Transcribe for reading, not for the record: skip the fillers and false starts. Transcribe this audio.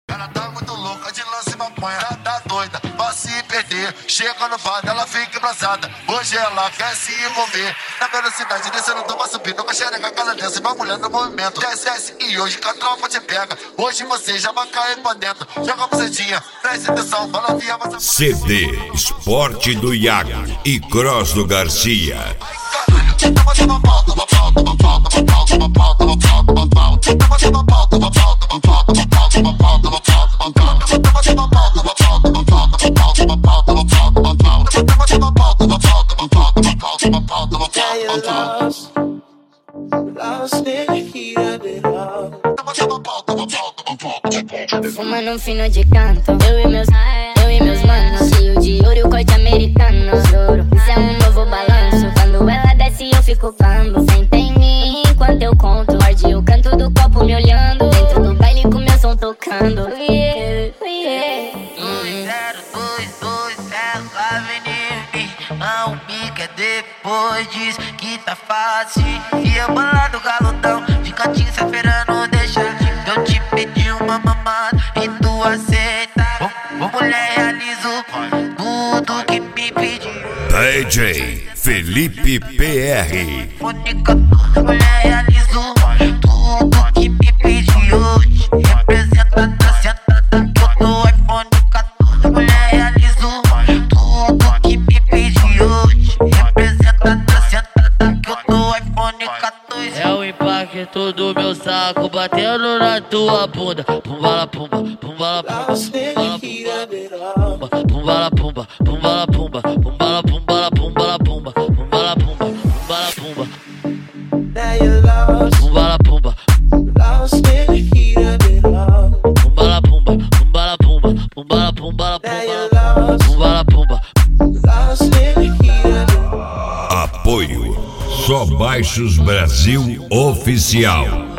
Ela tá muito louca de lance e maconha, tá doida pra se perder. Chega no bar, ela fica embrasada. Hoje ela quer se envolver. Na velocidade descendo, toma subindo com a xereca, casa dessa e vai mulher no movimento. Desce e hoje que a tropa te pega. Hoje você já vai cair pra dentro. Joga a bucetinha, presta atenção, bala via, mas... CD Esporte do Iago e Cross do Garcia. Fumando um fino de canto, eu e meus manos, cheio de ouro e o corte americano. Juro, isso é um novo balanço. Quando ela desce eu fico bambo. Senta em mim enquanto eu conto. Morde o canto do copo me olhando. Dentro do baile com meu som tocando. 2022, ela vem em mim. Não pica, depois diz que tá fácil. E eu bolado galudão, de cantinho se esperando deixar. Eu te pedi uma mamada e tu aceita. Ô mulher, realizo tudo que me pediu. DJ Felipe PR. Mulher, realizo tudo que me pediu. Representa da sentada que eu tô iPhone 14. Mulher, realizo tudo que me pediu. Representa da sentada que eu tô iPhone 14. É o impacto do meu saco batendo na tua bunda. Pumbala pumba, pumbala pumba, pumbala pumba, pumbala pumba, pumbala pumbala pumbala pumba, pumbala pumba, pumbala pumba. Pumbala pumba, pumbala pumba, pumbala pumba, pumbala pumbala pumbala pumba. Apoio Só Baixos Brasil Oficial.